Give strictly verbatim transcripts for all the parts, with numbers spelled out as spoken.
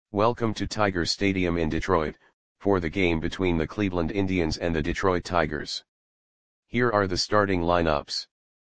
Welcome to Tiger Stadium in Detroit, for the game between the Cleveland Indians and the Detroit Tigers. Here are the starting lineups.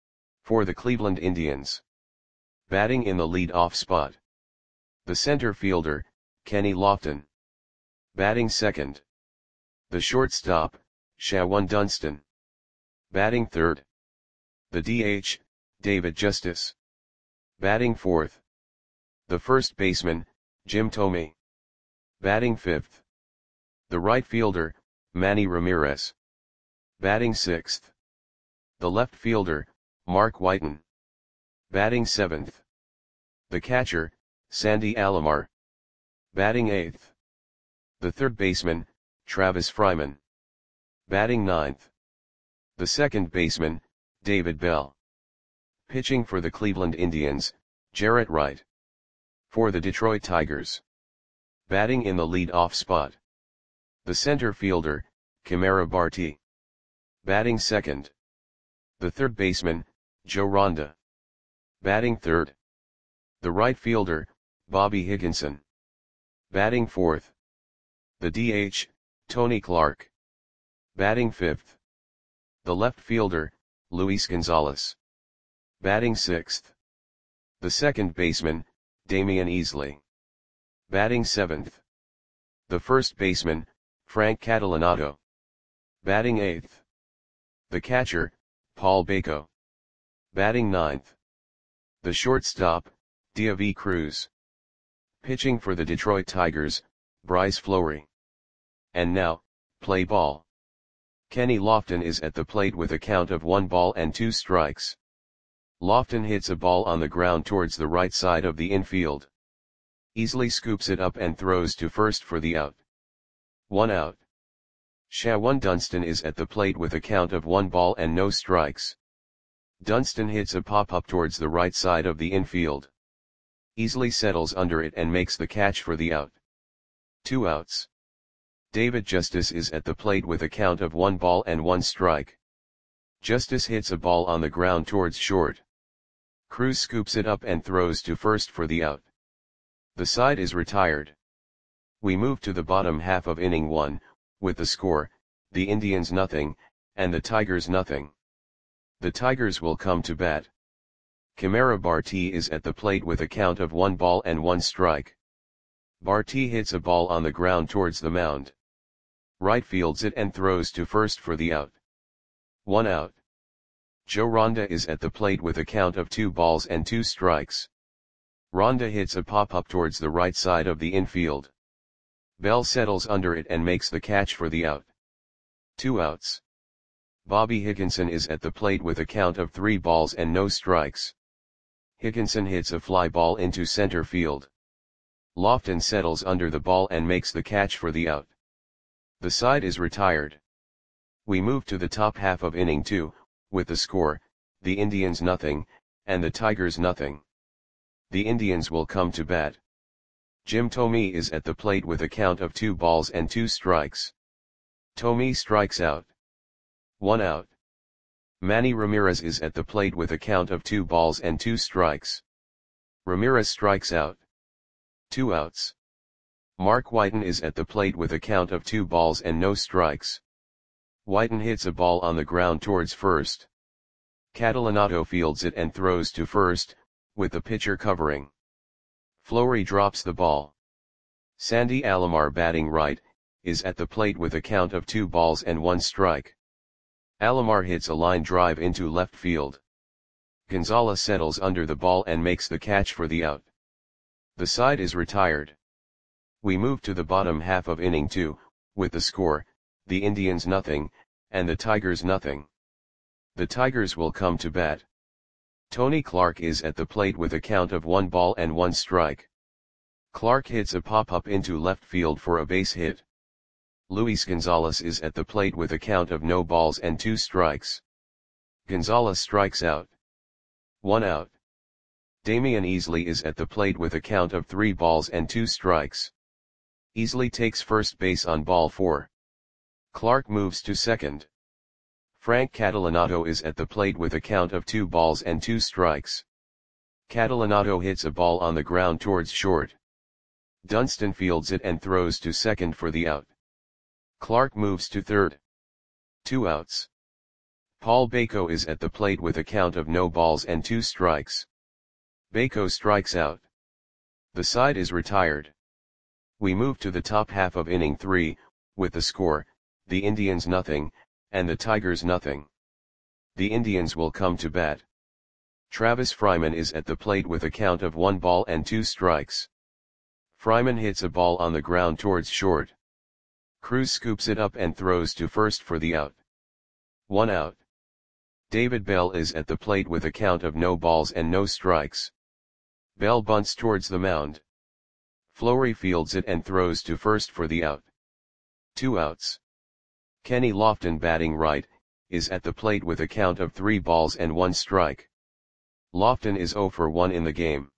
For the Cleveland Indians. Batting in the lead-off spot. The center fielder, Kenny Lofton. Batting second. The shortstop, Shawon Dunston. Batting third. The D H, David Justice. Batting fourth. The first baseman, Jim Thome. Batting fifth. The right fielder, Manny Ramirez. Batting sixth. The left fielder, Mark Whiten. Batting seventh. The catcher, Sandy Alomar. Batting eighth. The third baseman, Travis Fryman. Batting ninth. The second baseman, David Bell. Pitching for the Cleveland Indians, Jarrett Wright. For the Detroit Tigers. Batting in the lead-off spot. The center fielder, Kamara Barti. Batting second. The third baseman, Joe Ronda. Batting third. The right fielder, Bobby Higginson. Batting fourth. The D H, Tony Clark. Batting fifth. The left fielder, Luis Gonzalez. Batting sixth. The second baseman, Damian Easley. Batting seventh. The first baseman, Frank Catalanotto. Batting eighth. The catcher, Paul Bako. Batting ninth. The shortstop, Diavi Cruz. Pitching for the Detroit Tigers, Bryce Fleury. And now, play ball. Kenny Lofton is at the plate with a count of one ball and two strikes. Lofton hits a ball on the ground towards the right side of the infield. Easley scoops it up and throws to first for the out. One out. Shawon Dunston is at the plate with a count of one ball and no strikes. Dunston hits a pop-up towards the right side of the infield. Easley settles under it and makes the catch for the out. Two outs. David Justice is at the plate with a count of one ball and one strike. Justice hits a ball on the ground towards short. Cruz scoops it up and throws to first for the out. The side is retired. We move to the bottom half of inning one, with the score, the Indians nothing, and the Tigers nothing. The Tigers will come to bat. Kamara Barti is at the plate with a count of one ball and one strike. Barti hits a ball on the ground towards the mound. Right fields it and throws to first for the out. One out. Joe Ronda is at the plate with a count of two balls and two strikes. Ronda hits a pop-up towards the right side of the infield. Bell settles under it and makes the catch for the out. Two outs. Bobby Higginson is at the plate with a count of three balls and no strikes. Higginson hits a fly ball into center field. Lofton settles under the ball and makes the catch for the out. The side is retired. We move to the top half of inning two, with the score, the Indians nothing, and the Tigers nothing. The Indians will come to bat. Jim Thome is at the plate with a count of two balls and two strikes. Thome strikes out. One out. Manny Ramirez is at the plate with a count of two balls and two strikes. Ramirez strikes out. Two outs. Mark Whiten is at the plate with a count of two balls and no strikes. Whiten hits a ball on the ground towards first. Catalanotto fields it and throws to first, with the pitcher covering. Fleury drops the ball. Sandy Alomar, batting right, is at the plate with a count of two balls and one strike. Alomar hits a line drive into left field. Gonzalez settles under the ball and makes the catch for the out. The side is retired. We move to the bottom half of inning two, with the score, the Indians nothing, and the Tigers nothing. The Tigers will come to bat. Tony Clark is at the plate with a count of one ball and one strike. Clark hits a pop-up into left field for a base hit. Luis Gonzalez is at the plate with a count of no balls and two strikes. Gonzalez strikes out. One out. Damian Easley is at the plate with a count of three balls and two strikes. Easley takes first base on ball four. Clark moves to second. Frank Catalanotto is at the plate with a count of two balls and two strikes. Catalanotto hits a ball on the ground towards short. Dunston fields it and throws to second for the out. Clark moves to third. Two outs. Paul Bako is at the plate with a count of no balls and two strikes. Bako strikes out. The side is retired. We move to the top half of inning three, with the score, the Indians nothing, and the Tigers nothing. The Indians will come to bat. Travis Fryman is at the plate with a count of one ball and two strikes. Fryman hits a ball on the ground towards short. Cruz scoops it up and throws to first for the out. One out. David Bell is at the plate with a count of no balls and no strikes. Bell bunts towards the mound. Fleury fields it and throws to first for the out. Two outs. Kenny Lofton, batting right, is at the plate with a count of three balls and one strike. Lofton is oh for one in the game.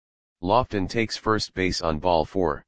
Lofton takes first base on ball four.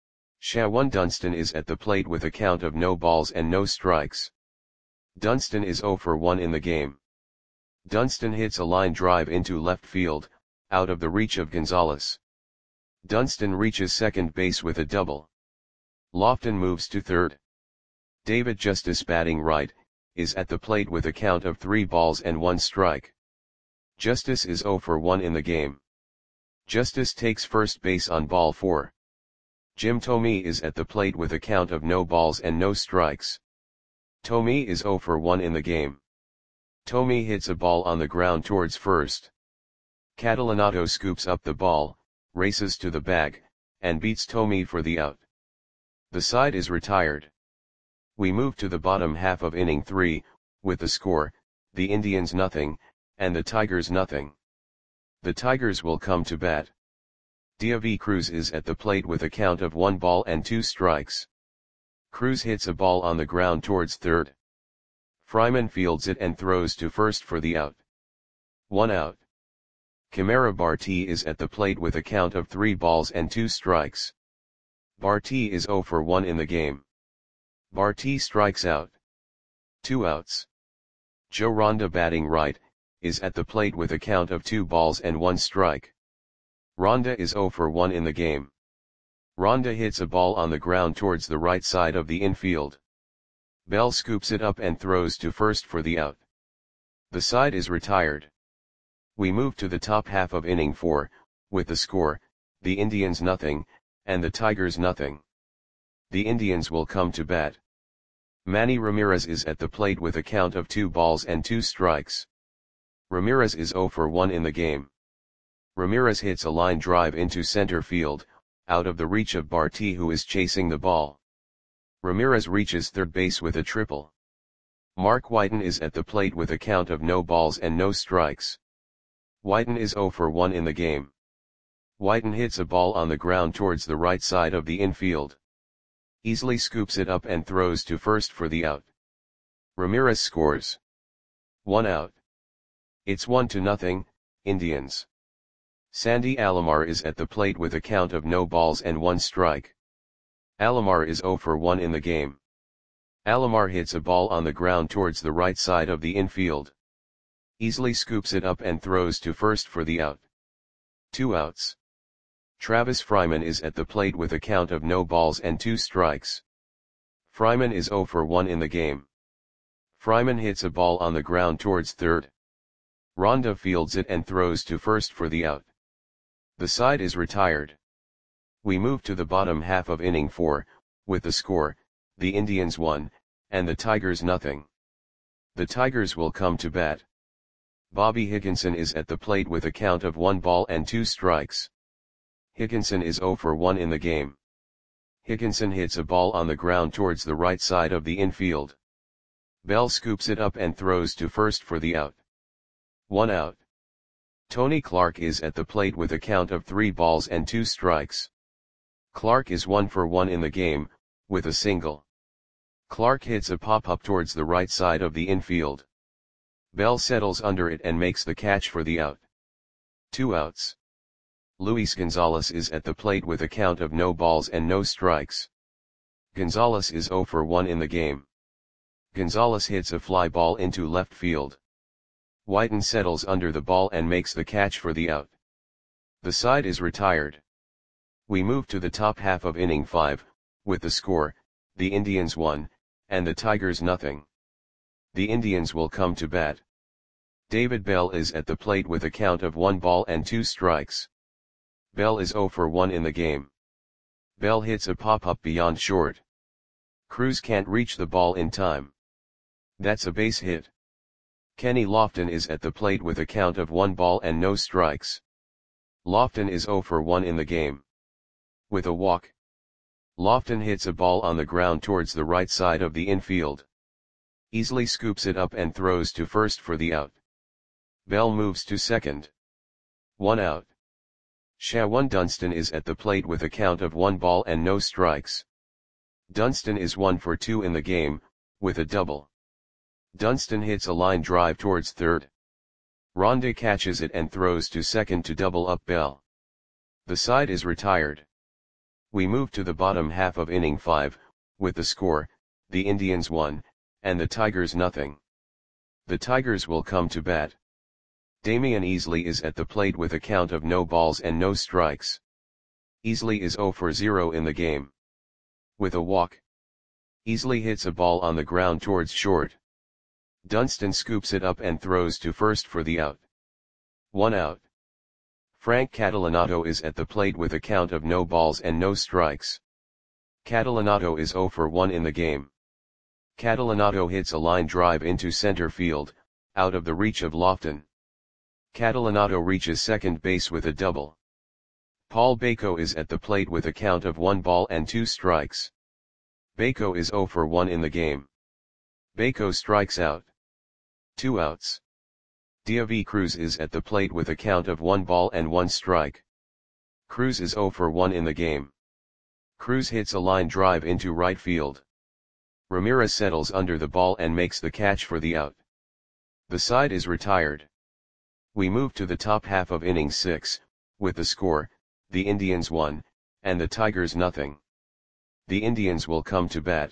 Shawan Dunston is at the plate with a count of no balls and no strikes. Dunston is oh for one in the game. Dunston hits a line drive into left field, out of the reach of Gonzalez. Dunston reaches second base with a double. Lofton moves to third. David Justice, batting right, is at the plate with a count of three balls and one strike. Justice is oh for one in the game. Justice takes first base on ball four. Jim Thome is at the plate with a count of no balls and no strikes. Thome is oh for one in the game. Thome hits a ball on the ground towards first. Catalanato scoops up the ball, races to the bag, and beats Thome for the out. The side is retired. We move to the bottom half of inning three, with the score, the Indians nothing, and the Tigers nothing. The Tigers will come to bat. Diavi Cruz is at the plate with a count of one ball and two strikes. Cruz hits a ball on the ground towards third. Fryman fields it and throws to first for the out. One out. Kimera Barti is at the plate with a count of three balls and two strikes. Barti is oh for one in the game. Barti strikes out. Two outs. Joe Ronda, batting right, is at the plate with a count of two balls and one strike. Ronda is oh for one in the game. Ronda hits a ball on the ground towards the right side of the infield. Bell scoops it up and throws to first for the out. The side is retired. We move to the top half of inning four, with the score, the Indians nothing, and the Tigers nothing. The Indians will come to bat. Manny Ramirez is at the plate with a count of two balls and two strikes. Ramirez is oh for one in the game. Ramirez hits a line drive into center field, out of the reach of Barti, who is chasing the ball. Ramirez reaches third base with a triple. Mark Whiten is at the plate with a count of no balls and no strikes. Whiten is oh for one in the game. Whiten hits a ball on the ground towards the right side of the infield. Easily scoops it up and throws to first for the out. Ramirez scores. One out. It's one to nothing, Indians. Sandy Alomar is at the plate with a count of no balls and one strike. Alomar is oh for one in the game. Alomar hits a ball on the ground towards the right side of the infield. Easily scoops it up and throws to first for the out. Two outs. Travis Fryman is at the plate with a count of no balls and two strikes. Fryman is oh for one in the game. Fryman hits a ball on the ground towards third. Ronda fields it and throws to first for the out. The side is retired. We move to the bottom half of inning four, with the score, the Indians one, and the Tigers nothing. The Tigers will come to bat. Bobby Higginson is at the plate with a count of one ball and two strikes. Higginson is oh for one in the game. Higginson hits a ball on the ground towards the right side of the infield. Bell scoops it up and throws to first for the out. One out. Tony Clark is at the plate with a count of three balls and two strikes. Clark is one for one in the game, with a single. Clark hits a pop-up towards the right side of the infield. Bell settles under it and makes the catch for the out. Two outs. Luis Gonzalez is at the plate with a count of no balls and no strikes. Gonzalez is oh for one in the game. Gonzalez hits a fly ball into left field. Whiten settles under the ball and makes the catch for the out. The side is retired. We move to the top half of inning five, with the score, the Indians one, and the Tigers nothing. The Indians will come to bat. David Bell is at the plate with a count of one ball and two strikes. Bell is oh for one in the game. Bell hits a pop-up beyond short. Cruz can't reach the ball in time. That's a base hit. Kenny Lofton is at the plate with a count of one ball and no strikes. Lofton is oh for one in the game. With a walk. Lofton hits a ball on the ground towards the right side of the infield. Easily scoops it up and throws to first for the out. Bell moves to second. One out. Shawan Dunston is at the plate with a count of one ball and no strikes. Dunston is one for two in the game, with a double. Dunston hits a line drive towards third. Ronda catches it and throws to second to double up Bell. The side is retired. We move to the bottom half of inning five, with the score, the Indians one, and the Tigers nothing. The Tigers will come to bat. Damian Easley is at the plate with a count of no balls and no strikes. Easley is oh for zero in the game. With a walk. Easley hits a ball on the ground towards short. Dunston scoops it up and throws to first for the out. One out. Frank Catalanato is at the plate with a count of no balls and no strikes. Catalanato is oh for one in the game. Catalanato hits a line drive into center field, out of the reach of Lofton. Catalanato reaches second base with a double. Paul Bako is at the plate with a count of one ball and two strikes. Bako is oh for one in the game. Bako strikes out. Two outs. Diavi Cruz is at the plate with a count of one ball and one strike. Cruz is oh for one in the game. Cruz hits a line drive into right field. Ramirez settles under the ball and makes the catch for the out. The side is retired. We move to the top half of inning six, with the score, the Indians one, and the Tigers nothing. The Indians will come to bat.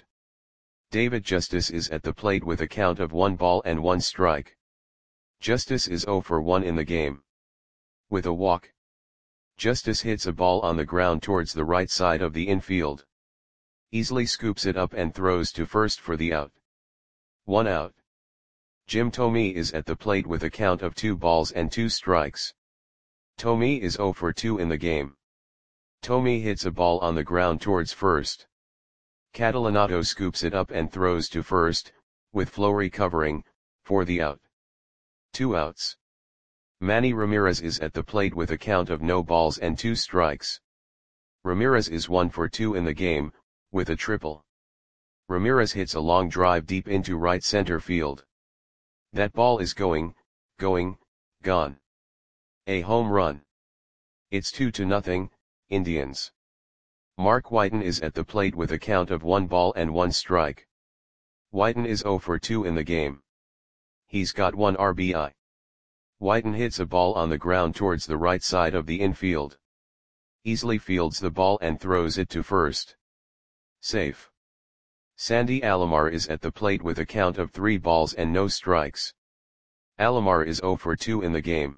David Justice is at the plate with a count of one ball and one strike. Justice is oh for one in the game. With a walk. Justice hits a ball on the ground towards the right side of the infield. Easily scoops it up and throws to first for the out. One out. Jim Thome is at the plate with a count of two balls and two strikes. Thome is oh for two in the game. Thome hits a ball on the ground towards first. Catalanato scoops it up and throws to first, with Fleury covering, for the out. Two outs. Manny Ramirez is at the plate with a count of no balls and two strikes. Ramirez is one for two in the game, with a triple. Ramirez hits a long drive deep into right center field. That ball is going, going, gone. A home run. It's two to nothing, Indians. Mark Whiten is at the plate with a count of one ball and one strike. Whiten is oh for two in the game. He's got one R B I. Whiten hits a ball on the ground towards the right side of the infield. Easily fields the ball and throws it to first. Safe. Sandy Alomar is at the plate with a count of three balls and no strikes. Alomar is oh for two in the game.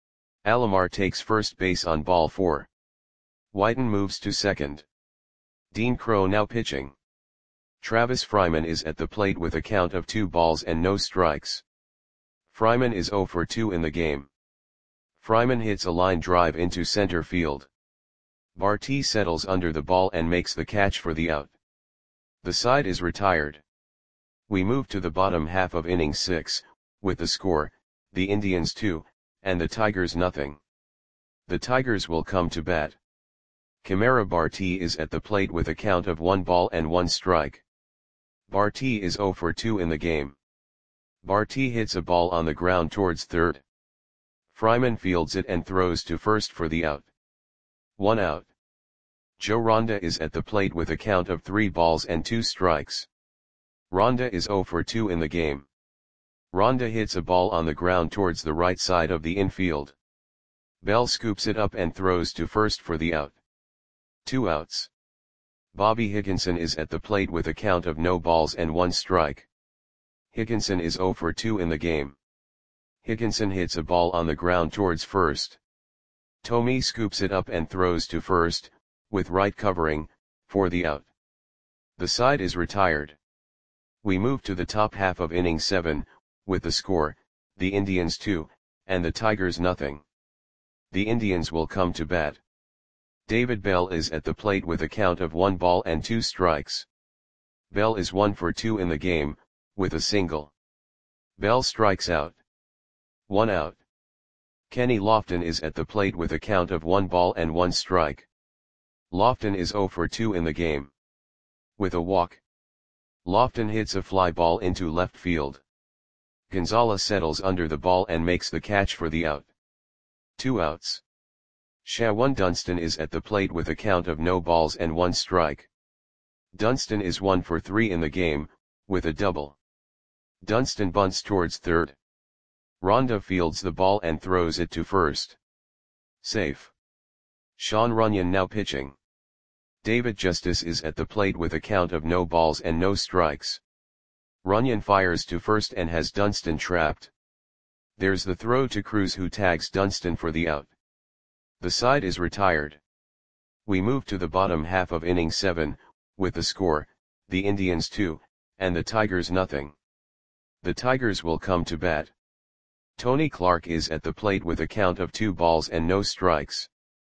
Alomar takes first base on ball four. Whiten moves to second. Dean Crow now pitching. Travis Fryman is at the plate with a count of two balls and no strikes. Fryman is oh for two in the game. Fryman hits a line drive into center field. Barty settles under the ball and makes the catch for the out. The side is retired. We move to the bottom half of inning six, with the score, the Indians two, and the Tigers nothing. The Tigers will come to bat. Kamara Barty is at the plate with a count of one ball and one strike. Barty is oh for two in the game. Barty hits a ball on the ground towards third. Fryman fields it and throws to first for the out. One out. Joe Ronda is at the plate with a count of three balls and two strikes. Ronda is oh for two in the game. Ronda hits a ball on the ground towards the right side of the infield. Bell scoops it up and throws to first for the out. Two outs. Bobby Higginson is at the plate with a count of no balls and one strike. Higginson is oh for two in the game. Higginson hits a ball on the ground towards first. Thome scoops it up and throws to first, with right covering, for the out. The side is retired. We move to the top half of inning seven, with the score, the Indians two, and the Tigers nothing. The Indians will come to bat. David Bell is at the plate with a count of one ball and two strikes. Bell is one for two in the game, with a single. Bell strikes out. One out. Kenny Lofton is at the plate with a count of one ball and one strike. Lofton is zero for two in the game. With a walk. Lofton hits a fly ball into left field. Gonzalez settles under the ball and makes the catch for the out. Two outs. Shawan Dunston is at the plate with a count of no balls and one strike. Dunston is one for three in the game, with a double. Dunston bunts towards third. Ronda fields the ball and throws it to first. Safe. Sean Runyon now pitching. David Justice is at the plate with a count of no balls and no strikes. Runyon fires to first and has Dunston trapped. There's the throw to Cruz, who tags Dunston for the out. The side is retired. We move to the bottom half of inning seven, with the score, the Indians two, and the Tigers nothing. The Tigers will come to bat. Tony Clark is at the plate with a count of two balls and no strikes.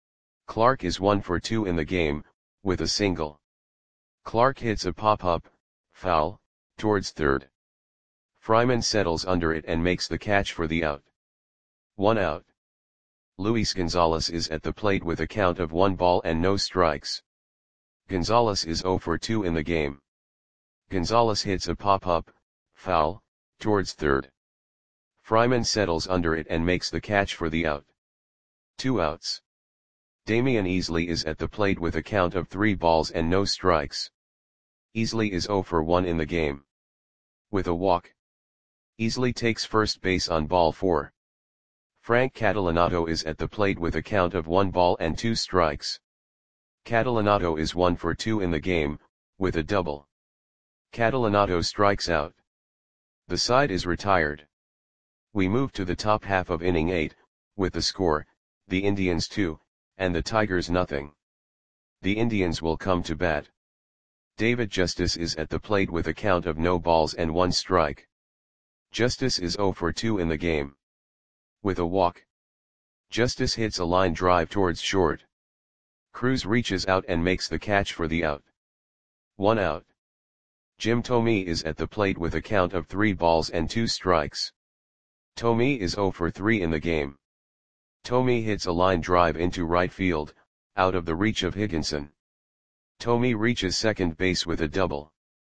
Clark is one for two in the game, with a single. Clark hits a pop-up, foul, towards third. Fryman settles under it and makes the catch for the out. One out. Luis Gonzalez is at the plate with a count of one ball and no strikes. Gonzalez is zero for two in the game. Gonzalez hits a pop-up, foul, towards third. Fryman settles under it and makes the catch for the out. Two outs. Damian Easley is at the plate with a count of three balls and no strikes. Easley is zero for one in the game. With a walk. Easley takes first base on ball four. Frank Catalanato is at the plate with a count of one ball and two strikes. Catalanato is one for two in the game, with a double. Catalanato strikes out. The side is retired. We move to the top half of inning eight, with the score, the Indians two, and the Tigers nothing. The Indians will come to bat. David Justice is at the plate with a count of no balls and one strike. Justice is zero for two in the game. With a walk. Justice hits a line drive towards short. Cruz reaches out and makes the catch for the out. One out. Jim Thome is at the plate with a count of three balls and two strikes. Thome is zero for three in the game. Thome hits a line drive into right field, out of the reach of Higginson. Thome reaches second base with a double.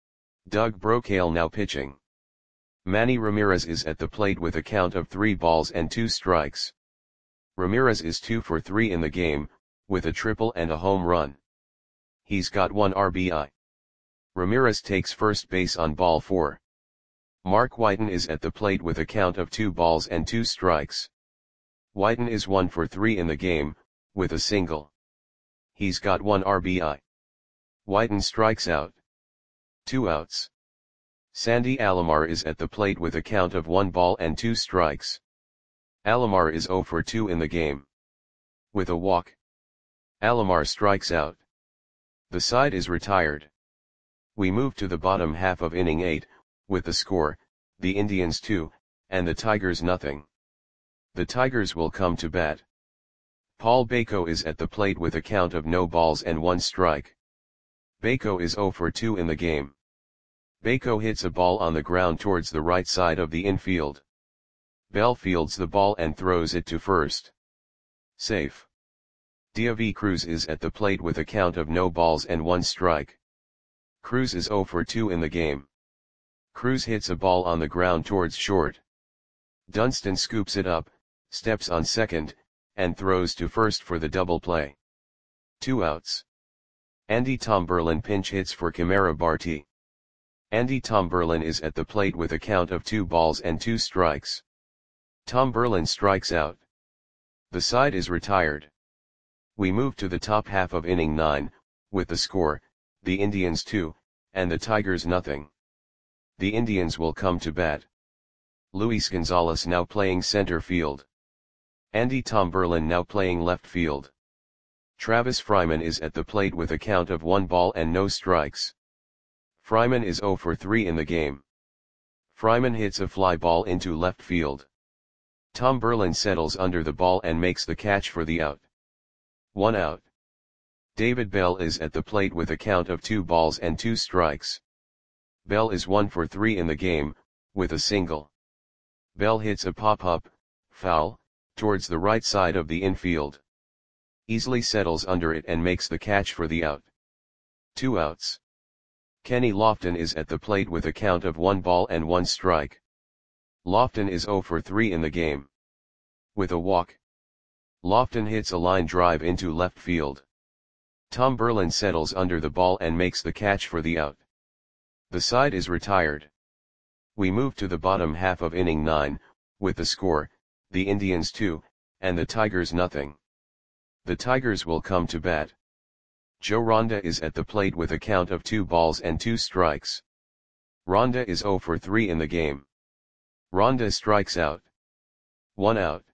Doug Brocail now pitching. Manny Ramirez is at the plate with a count of three balls and two strikes. Ramirez is two for three in the game, with a triple and a home run. He's got one R B I. Ramirez takes first base on ball four. Mark Whiten is at the plate with a count of two balls and two strikes. Whiten is one for three in the game, with a single. He's got one R B I. Whiten strikes out. Two outs. Sandy Alomar is at the plate with a count of one ball and two strikes. Alomar is zero for two in the game. With a walk. Alomar strikes out. The side is retired. We move to the bottom half of inning eight, with the score, the Indians two, and the Tigers nothing. The Tigers will come to bat. Paul Bako is at the plate with a count of no balls and one strike. Bako is zero for two in the game. Bako hits a ball on the ground towards the right side of the infield. Bell fields the ball and throws it to first. Safe. David Cruz is at the plate with a count of no balls and one strike. Cruz is zero for two in the game. Cruz hits a ball on the ground towards short. Dunston scoops it up, steps on second, and throws to first for the double play. Two outs. Andy Tomberlin pinch hits for Camara Barti. Andy Tomberlin is at the plate with a count of two balls and two strikes. Tomberlin strikes out. The side is retired. We move to the top half of inning nine, with the score, the Indians two, and the Tigers nothing. The Indians will come to bat. Luis Gonzalez now playing center field. Andy Tomberlin now playing left field. Travis Fryman is at the plate with a count of one ball and no strikes. Fryman is zero for three in the game. Fryman hits a fly ball into left field. Tom Berlin settles under the ball and makes the catch for the out. One out. David Bell is at the plate with a count of two balls and two strikes. Bell is one for three in the game, with a single. Bell hits a pop-up, foul, towards the right side of the infield. Easily settles under it and makes the catch for the out. Two outs. Kenny Lofton is at the plate with a count of one ball and one strike. Lofton is zero for three in the game. With a walk. Lofton hits a line drive into left field. Tom Berlin settles under the ball and makes the catch for the out. The side is retired. We move to the bottom half of inning nine, with the score, the Indians two, and the Tigers nothing. The Tigers will come to bat. Joe Ronda is at the plate with a count of two balls and two strikes. Ronda is zero for three in the game. Ronda strikes out. One out.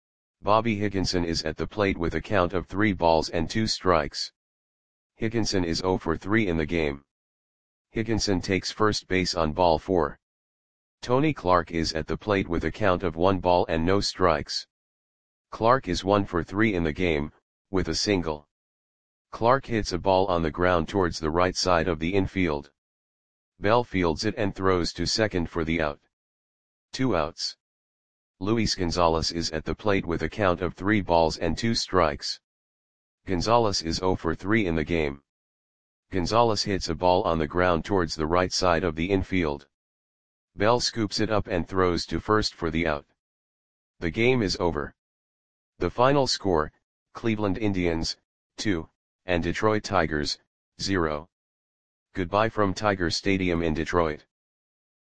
Bobby Higginson is at the plate with a count of three balls and two strikes. Higginson is zero for three in the game. Higginson takes first base on ball four. Tony Clark is at the plate with a count of one ball and no strikes. Clark is one for three in the game, with a single. Clark hits a ball on the ground towards the right side of the infield. Bell fields it and throws to second for the out. Two outs. Luis Gonzalez is at the plate with a count of three balls and two strikes. Gonzalez is zero for three in the game. Gonzalez hits a ball on the ground towards the right side of the infield. Bell scoops it up and throws to first for the out. The game is over. The final score, Cleveland Indians, two, and Detroit Tigers, zero. Goodbye from Tiger Stadium in Detroit.